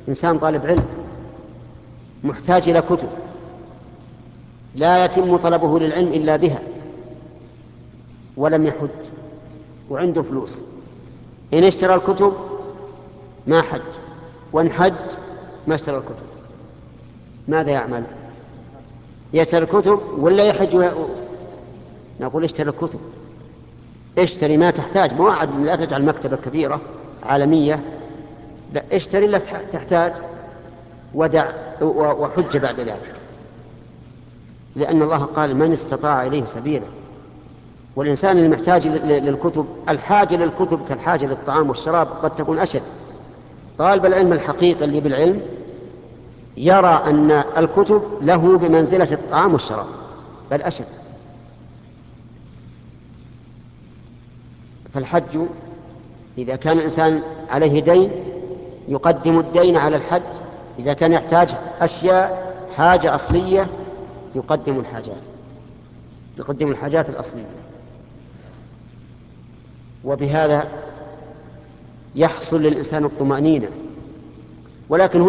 إنسان طالب علم محتاج إلى كتب لا يتم طلبه للعلم إلا بها، ولم يحج وعنده فلوس، إن اشترى الكتب ما حج، وإن حج ما اشترى الكتب، ماذا يعمل؟ يشتري الكتب ولا يحج؟ نقول اشتري الكتب، اشتري ما تحتاج، موعد لا تجعل مكتبة كبيرة عالمية، لا، اشتري لا تحتاج ودع وحج بعد ذلك، لأن الله قال من استطاع إليه سبيلا. والإنسان اللي محتاج للكتب، الحاجة للكتب كالحاجة للطعام والشراب قد تكون أشد. طالب العلم الحقيقي اللي بالعلم يرى أن الكتب له بمنزلة الطعام والشراب بل أشد. فالحج إذا كان الإنسان عليه دين يقدم الدين على الحج، إذا كان يحتاج أشياء حاجة أصلية يقدم الحاجات الأصلية. وبهذا يحصل للإنسان الطمأنينة. ولكن